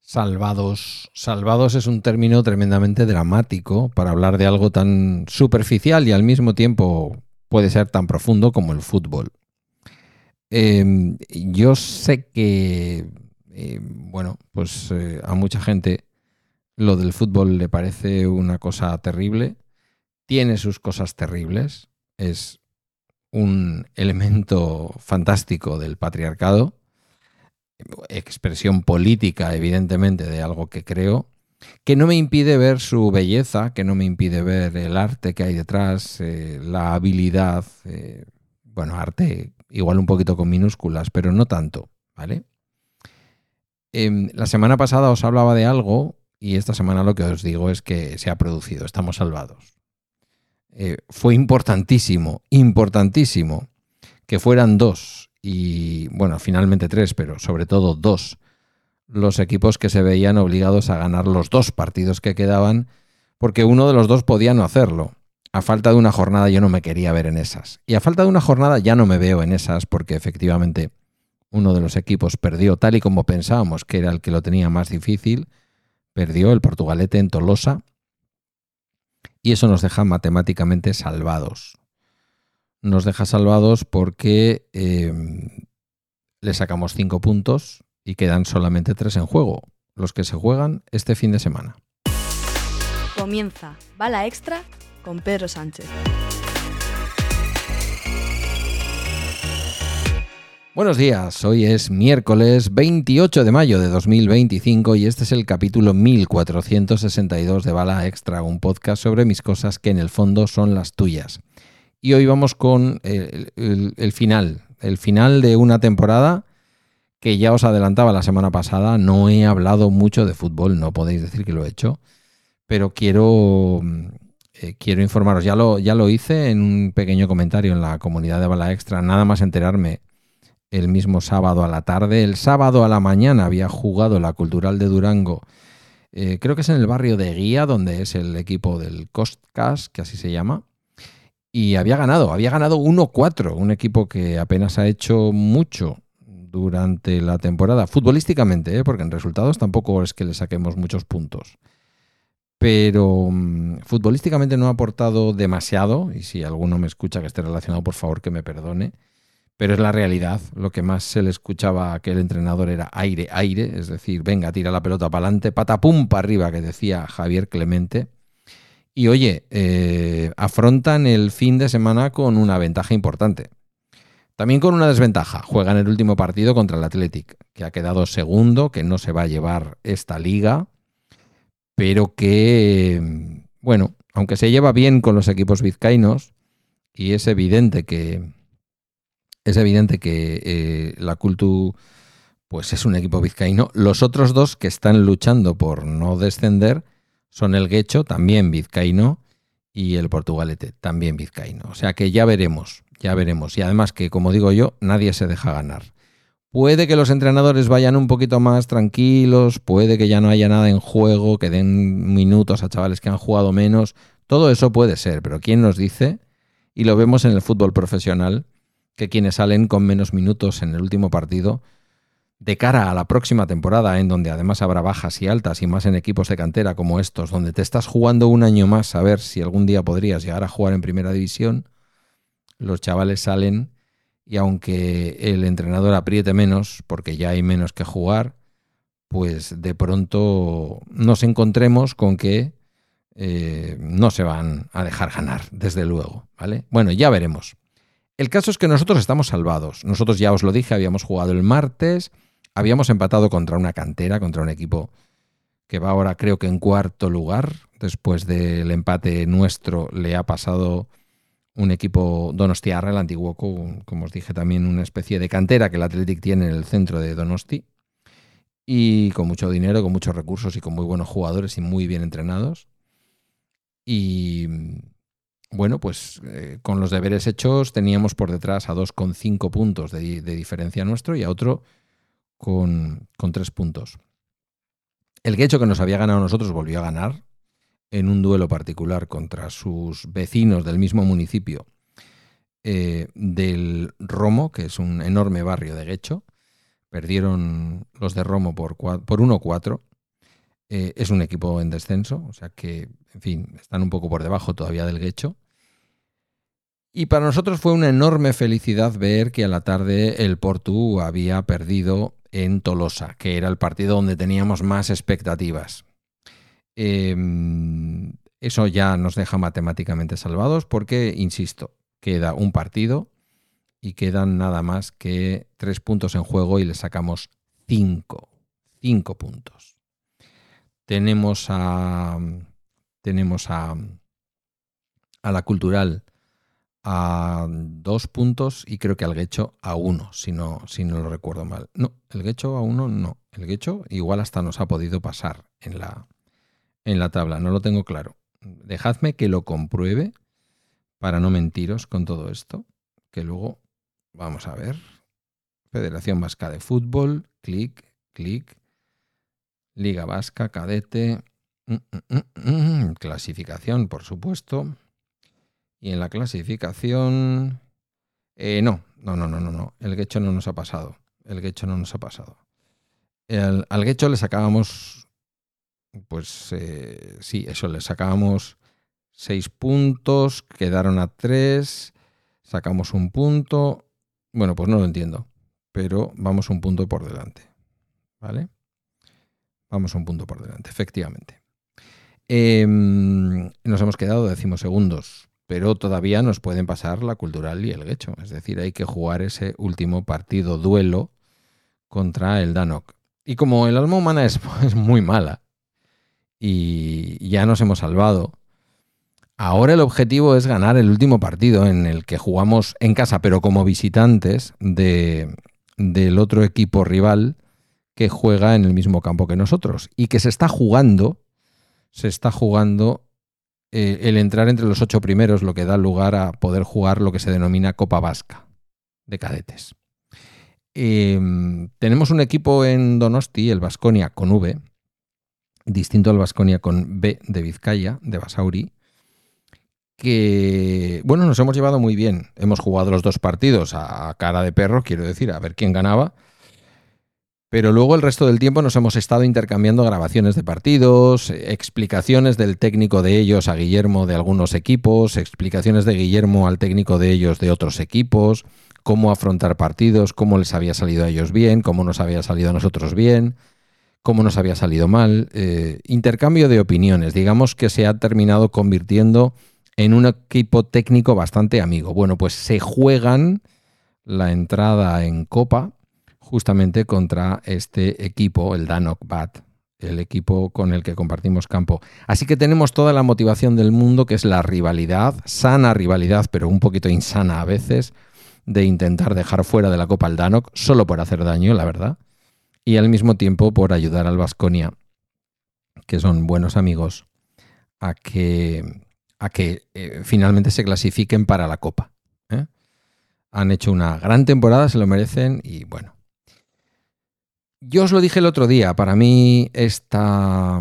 Salvados. Salvados es un término tremendamente dramático para hablar de algo tan superficial y al mismo tiempo puede ser tan profundo como el fútbol. Yo sé que, a mucha gente lo del fútbol le parece una cosa terrible. Tiene sus cosas terribles. Es un elemento fantástico del patriarcado. Expresión política, evidentemente, de algo que creo, que no me impide ver su belleza, que no me impide ver el arte que hay detrás, la habilidad, arte igual un poquito con minúsculas, pero no tanto, ¿vale? La semana pasada os hablaba de algo y esta semana lo que os digo es que se ha producido, estamos salvados. Fue importantísimo que fueran dos, y bueno, finalmente tres, pero sobre todo dos, los equipos que se veían obligados a ganar los dos partidos que quedaban, porque uno de los dos podía no hacerlo. A falta de una jornada yo no me quería ver en esas. Y a falta de una jornada ya no me veo en esas, porque efectivamente uno de los equipos perdió tal y como pensábamos que era el que lo tenía más difícil. Perdió el Portugalete en Tolosa y eso nos deja matemáticamente salvados. Nos deja salvados porque le sacamos 5 puntos y quedan solamente 3 en juego, los que se juegan este fin de semana. Comienza Bala Extra con Pedro Sánchez. Buenos días, hoy es miércoles 28 de mayo de 2025 y este es el capítulo 1462 de Bala Extra, un podcast sobre mis cosas que en el fondo son las tuyas. Y hoy vamos con el final de una temporada que ya os adelantaba la semana pasada. No he hablado mucho de fútbol, no podéis decir que lo he hecho, pero quiero informaros. Ya lo hice en un pequeño comentario en la comunidad de Bala Extra, nada más enterarme el mismo sábado a la tarde. El sábado a la mañana había jugado la Cultural de Durango, creo que es en el barrio de Guía, donde es el equipo del Costcas, que así se llama. Y había ganado 1-4, un equipo que apenas ha hecho mucho durante la temporada, futbolísticamente, porque en resultados tampoco es que le saquemos muchos puntos. Pero futbolísticamente no ha aportado demasiado, y si alguno me escucha que esté relacionado, por favor que me perdone. Pero es la realidad, lo que más se le escuchaba a aquel entrenador era aire, es decir, venga, tira la pelota para adelante, patapum para arriba, que decía Javier Clemente. Y oye, afrontan el fin de semana con una ventaja importante. También con una desventaja. Juegan el último partido contra el Athletic, que ha quedado segundo, que no se va a llevar esta liga, pero que, bueno, aunque se lleva bien con los equipos vizcaínos, y es evidente que la Cultu pues es un equipo vizcaíno, los otros dos que están luchando por no descender son el Guecho, también vizcaíno, y el Portugalete, también vizcaíno. O sea que ya veremos. Y además que, como digo yo, nadie se deja ganar. Puede que los entrenadores vayan un poquito más tranquilos, puede que ya no haya nada en juego, que den minutos a chavales que han jugado menos. Todo eso puede ser, pero ¿quién nos dice? Y lo vemos en el fútbol profesional, que quienes salen con menos minutos en el último partido, de cara a la próxima temporada, en donde además habrá bajas y altas y más en equipos de cantera como estos, donde te estás jugando un año más a ver si algún día podrías llegar a jugar en primera división, los chavales salen y aunque el entrenador apriete menos, porque ya hay menos que jugar, pues de pronto nos encontremos con que no se van a dejar ganar, desde luego, ¿vale? Bueno, ya veremos. El caso es que nosotros estamos salvados. Nosotros, ya os lo dije, habíamos jugado el martes, habíamos empatado contra una cantera, contra un equipo que va ahora creo que en cuarto lugar. Después del empate nuestro le ha pasado un equipo Donostiarra, el antiguo, como os dije, también una especie de cantera que el Athletic tiene en el centro de Donosti. Y con mucho dinero, con muchos recursos y con muy buenos jugadores y muy bien entrenados. Y bueno, pues con los deberes hechos teníamos por detrás a dos con 5 puntos de diferencia nuestro y a otro con 3 puntos. El Guecho, que nos había ganado a nosotros, volvió a ganar en un duelo particular contra sus vecinos del mismo municipio del Romo, que es un enorme barrio de Guecho. Perdieron los de Romo por 1-4 Es un equipo en descenso, o sea que, en fin, están un poco por debajo todavía del Guecho. Y para nosotros fue una enorme felicidad ver que a la tarde el Portu había perdido en Tolosa, que era el partido donde teníamos más expectativas. Eso ya nos deja matemáticamente salvados porque, insisto, queda un partido y quedan nada más que 3 puntos en juego y le sacamos 5 puntos. Tenemos a la Cultural a 2 puntos y creo que al Guecho a 1, si no lo recuerdo mal. No, el Guecho a 1 no. El Guecho igual hasta nos ha podido pasar en la tabla, no lo tengo claro. Dejadme que lo compruebe para no mentiros con todo esto, que luego vamos a ver. Federación Vasca de Fútbol, clic, Liga Vasca, cadete, clasificación, por supuesto. Y en la clasificación... No. El Guecho no nos ha pasado. Al Guecho le sacábamos... sí, eso, le sacábamos 6 puntos, quedaron a 3, sacamos 1 punto. Bueno, pues no lo entiendo, pero vamos 1 punto por delante. ¿Vale? Vamos 1 punto por delante, efectivamente. Nos hemos quedado 12segundos, pero todavía nos pueden pasar la Cultural y el Guecho. Es decir, hay que jugar ese último partido duelo contra el Danok. Y como el alma humana es muy mala y ya nos hemos salvado, ahora el objetivo es ganar el último partido en el que jugamos en casa, pero como visitantes del otro equipo rival que juega en el mismo campo que nosotros y que se está jugando el entrar entre los 8 primeros, lo que da lugar a poder jugar lo que se denomina Copa Vasca de cadetes. Tenemos un equipo en Donosti, el Baskonia con V, distinto al Baskonia con B de Vizcaya, de Basauri, que, bueno, nos hemos llevado muy bien. Hemos jugado los 2 partidos a cara de perro, quiero decir, a ver quién ganaba. Pero luego el resto del tiempo nos hemos estado intercambiando grabaciones de partidos, explicaciones del técnico de ellos a Guillermo de algunos equipos, explicaciones de Guillermo al técnico de ellos de otros equipos, cómo afrontar partidos, cómo les había salido a ellos bien, cómo nos había salido a nosotros bien, cómo nos había salido mal. Intercambio de opiniones, digamos que se ha terminado convirtiendo en un equipo técnico bastante amigo. Bueno, pues se juegan la entrada en Copa justamente contra este equipo, el Danok Bat, el equipo con el que compartimos campo. Así que tenemos toda la motivación del mundo, que es la rivalidad, sana rivalidad, pero un poquito insana a veces, de intentar dejar fuera de la Copa al Danok, solo por hacer daño, la verdad, y al mismo tiempo por ayudar al Baskonia, que son buenos amigos, a que finalmente se clasifiquen para la Copa. Han hecho una gran temporada, se lo merecen y bueno. Yo os lo dije el otro día, para mí esta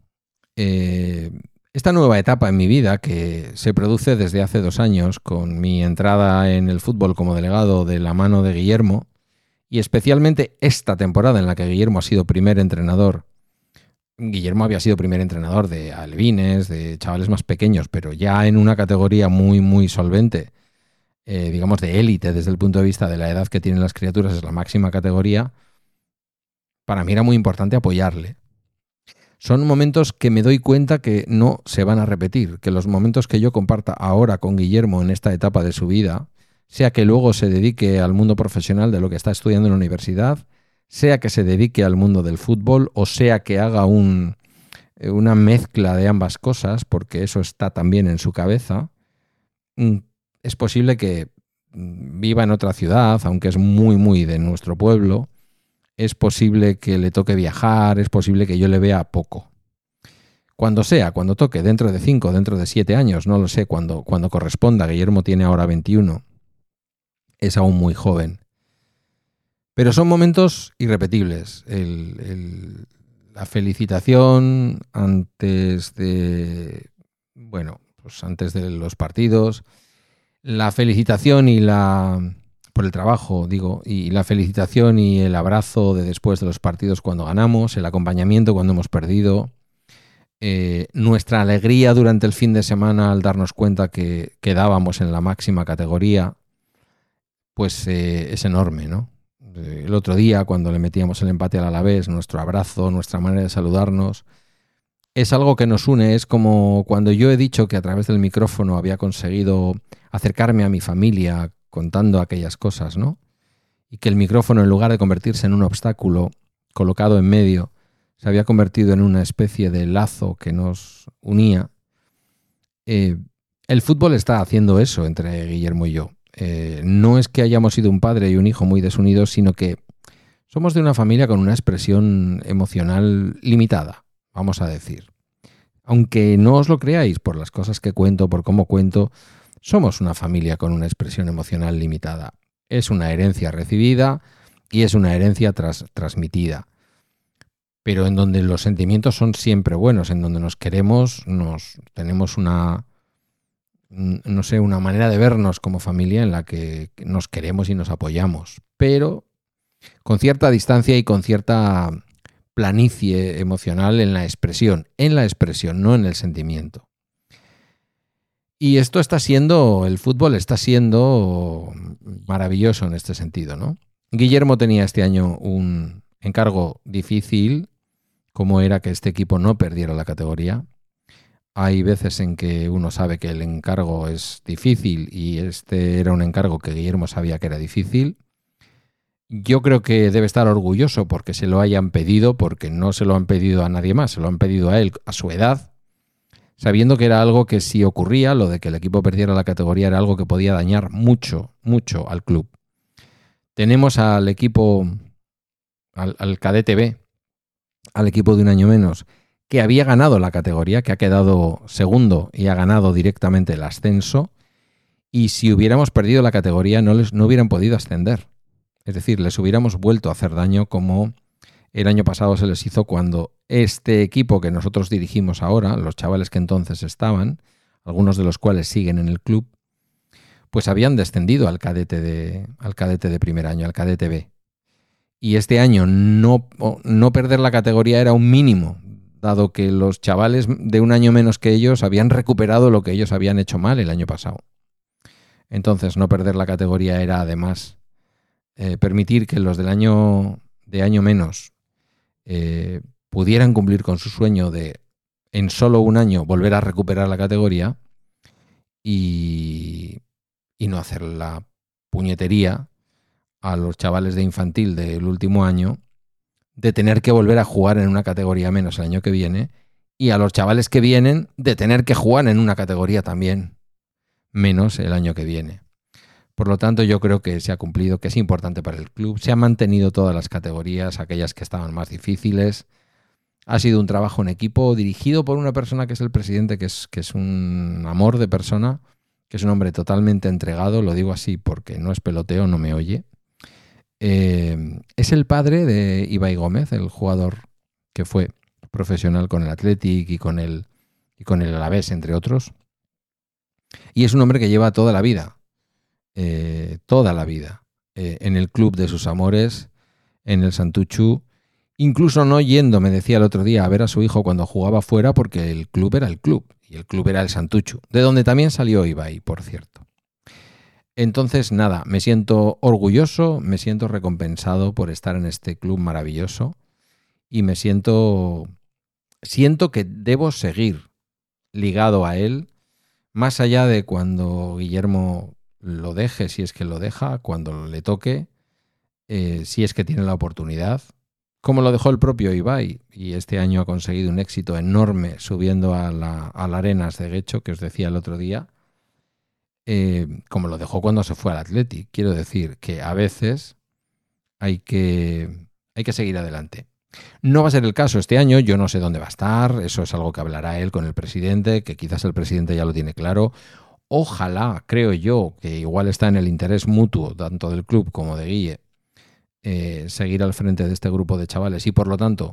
nueva etapa en mi vida que se produce desde hace 2 años con mi entrada en el fútbol como delegado de la mano de Guillermo y especialmente esta temporada en la que Guillermo ha sido primer entrenador. Guillermo había sido primer entrenador de alevines, de chavales más pequeños, pero ya en una categoría muy, muy solvente, digamos de élite desde el punto de vista de la edad que tienen las criaturas, es la máxima categoría. Para mí era muy importante apoyarle. Son momentos que me doy cuenta que no se van a repetir, que los momentos que yo comparta ahora con Guillermo en esta etapa de su vida, sea que luego se dedique al mundo profesional de lo que está estudiando en la universidad, sea que se dedique al mundo del fútbol o sea que haga una mezcla de ambas cosas, porque eso está también en su cabeza, es posible que viva en otra ciudad, aunque es muy, muy de nuestro pueblo. Es posible que le toque viajar, es posible que yo le vea poco. Cuando toque, dentro de 5, dentro de 7 años, no lo sé, cuando corresponda. Guillermo tiene ahora 21, es aún muy joven. Pero son momentos irrepetibles. La felicitación antes de los partidos, la felicitación y la por el trabajo, digo, y la felicitación y el abrazo de después de los partidos cuando ganamos, el acompañamiento cuando hemos perdido, nuestra alegría durante el fin de semana al darnos cuenta que quedábamos en la máxima categoría, pues es enorme, ¿no? El otro día, cuando le metíamos el empate al Alavés, nuestro abrazo, nuestra manera de saludarnos, es algo que nos une. Es como cuando yo he dicho que a través del micrófono había conseguido acercarme a mi familia contando aquellas cosas, ¿no? Y que el micrófono, en lugar de convertirse en un obstáculo colocado en medio, se había convertido en una especie de lazo que nos unía. El fútbol está haciendo eso entre Guillermo y yo. No es que hayamos sido un padre y un hijo muy desunidos, sino que somos de una familia con una expresión emocional limitada, vamos a decir. Aunque no os lo creáis por las cosas que cuento, por cómo cuento, somos una familia con una expresión emocional limitada. Es una herencia recibida y es una herencia transmitida. Pero en donde los sentimientos son siempre buenos, en donde nos queremos, tenemos una manera de vernos como familia en la que nos queremos y nos apoyamos, pero con cierta distancia y con cierta planicie emocional en la expresión, no en el sentimiento. Y esto el fútbol está siendo maravilloso en este sentido, ¿no? Guillermo tenía este año un encargo difícil, como era que este equipo no perdiera la categoría. Hay veces en que uno sabe que el encargo es difícil y este era un encargo que Guillermo sabía que era difícil. Yo creo que debe estar orgulloso porque se lo hayan pedido, porque no se lo han pedido a nadie más, se lo han pedido a él, a su edad, sabiendo que era algo que si ocurría, lo de que el equipo perdiera la categoría era algo que podía dañar mucho, mucho al club. Tenemos al equipo, al cadete B, al equipo de un año menos, que había ganado la categoría, que ha quedado segundo y ha ganado directamente el ascenso, y si hubiéramos perdido la categoría no hubieran podido ascender. Es decir, les hubiéramos vuelto a hacer daño como el año pasado se les hizo cuando este equipo que nosotros dirigimos ahora, los chavales que entonces estaban, algunos de los cuales siguen en el club, pues habían descendido al cadete de primer año, al cadete B. Y este año no perder la categoría era un mínimo, dado que los chavales de un año menos que ellos habían recuperado lo que ellos habían hecho mal el año pasado. Entonces, no perder la categoría era además permitir que los de año menos pudieran cumplir con su sueño de en solo un año volver a recuperar la categoría y no hacer la puñetería a los chavales de infantil del último año de tener que volver a jugar en una categoría menos el año que viene, y a los chavales que vienen de tener que jugar en una categoría también menos el año que viene. Por lo tanto, yo creo que se ha cumplido, que es importante para el club. Se han mantenido todas las categorías, aquellas que estaban más difíciles. Ha sido un trabajo en equipo dirigido por una persona que es el presidente, que es un amor de persona, que es un hombre totalmente entregado. Lo digo así porque no es peloteo, no me oye. Es el padre de Ibai Gómez, el jugador que fue profesional con el Athletic y con el Alavés, entre otros. Y es un hombre que lleva toda la vida en el club de sus amores, en el Santuchu, incluso no yendo, me decía el otro día, a ver a su hijo cuando jugaba fuera, porque el club era el club y el club era el Santuchu, de donde también salió Ibai, por cierto. Entonces, nada, me siento orgulloso, me siento recompensado por estar en este club maravilloso y me siento que debo seguir ligado a él, más allá de cuando Guillermo lo deje, si es que lo deja, cuando le toque, si es que tiene la oportunidad, como lo dejó el propio Ibai, y este año ha conseguido un éxito enorme subiendo a la Arenas de Guecho, que os decía el otro día, como lo dejó cuando se fue al Athletic. Quiero decir que a veces hay que seguir adelante. No va a ser el caso este año, yo no sé dónde va a estar, eso es algo que hablará él con el presidente, que quizás el presidente ya lo tiene claro. Ojalá, creo yo, que igual está en el interés mutuo, tanto del club como de Guille, seguir al frente de este grupo de chavales y por lo tanto,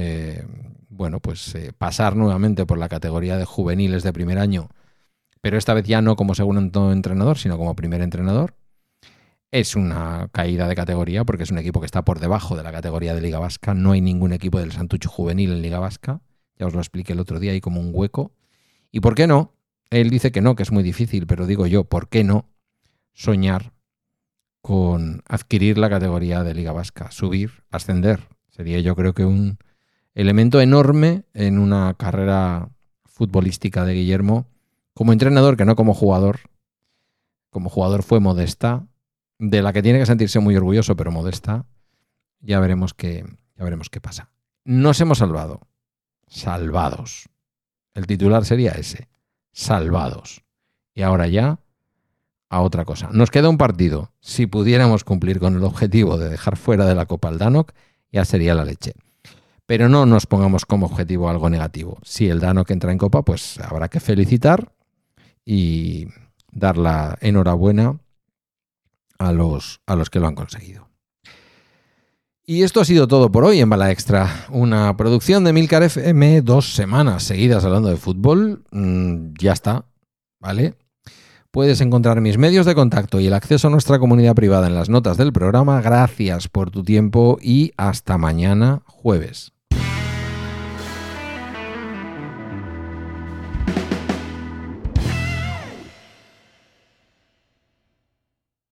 pasar nuevamente por la categoría de juveniles de primer año, pero esta vez ya no como segundo entrenador, sino como primer entrenador. Es una caída de categoría porque es un equipo que está por debajo de la categoría de Liga Vasca. No hay ningún equipo del Santucho juvenil en Liga Vasca. Ya os lo expliqué el otro día, hay como un hueco. ¿Y por qué no? Él dice que no, que es muy difícil, pero digo yo, ¿por qué no soñar con adquirir la categoría de Liga Vasca? Subir, ascender. Sería yo creo que un elemento enorme en una carrera futbolística de Guillermo como entrenador, que no como jugador. Como jugador fue modesta, de la que tiene que sentirse muy orgulloso, pero modesta. Ya veremos qué pasa. Nos hemos salvado. Salvados. El titular sería ese. Salvados. Y ahora ya a otra cosa. Nos queda un partido. Si pudiéramos cumplir con el objetivo de dejar fuera de la Copa al Danok, ya sería la leche. Pero no nos pongamos como objetivo algo negativo. Si el Danok entra en Copa, pues habrá que felicitar y dar la enhorabuena a los que lo han conseguido. Y esto ha sido todo por hoy en Bala Extra. Una producción de Milcar FM, 2 semanas seguidas hablando de fútbol. Ya está, ¿vale? Puedes encontrar mis medios de contacto y el acceso a nuestra comunidad privada en las notas del programa. Gracias por tu tiempo y hasta mañana jueves.